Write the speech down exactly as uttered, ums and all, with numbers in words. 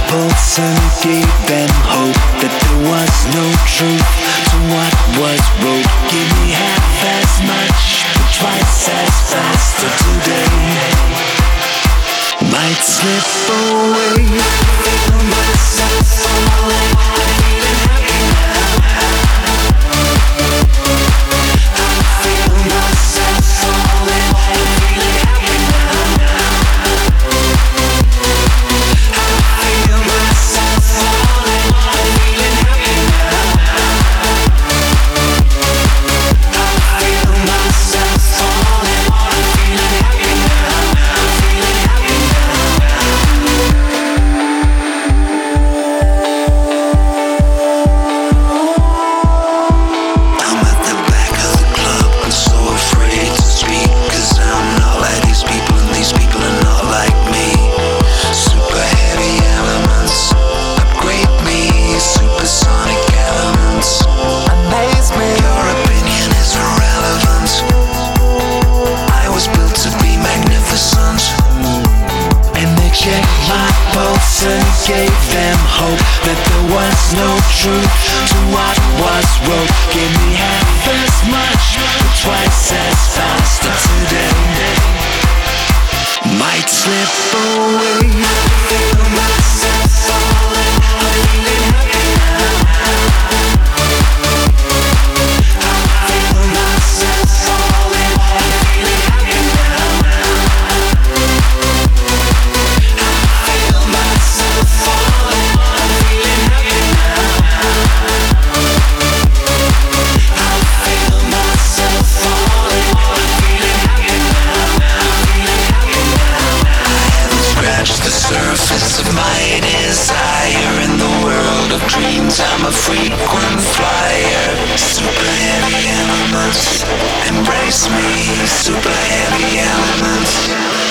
pulse and gave them hope that there was no truth to what was wrote. Give me half as much, but twice as fast. So today might slip away. Feel myself falling, I'm feeling happy now. I feel myself falling, I'm feeling happy now. I feel myself falling, I'm feeling happy now. I feel myself falling, I'm feeling happy now. I'm feeling happy I'm at the back of the club, I'm so afraid to speak, 'cause I'm not like these people and these people are not like me. Super heavy elements upgrade me, supersonic elements amaze me. Your opinion is irrelevant. I was built to be magnificent. And they checked my pulse and gave them hope that there was no truth to what was wrote. Give me half as much, but twice as fast. And today might slip away. I feel myself falling, I'm feeling happy now. I feel myself falling, I'm feeling happy now. I feel myself falling, I'm feeling happy now. I feel myself falling, I'm feeling happy now. I'm feeling happy now. I haven't scratched the surface of my desire. In the world of dreams, I'm a frequent flyer. Super heavy elements, embrace me. Super heavy elements.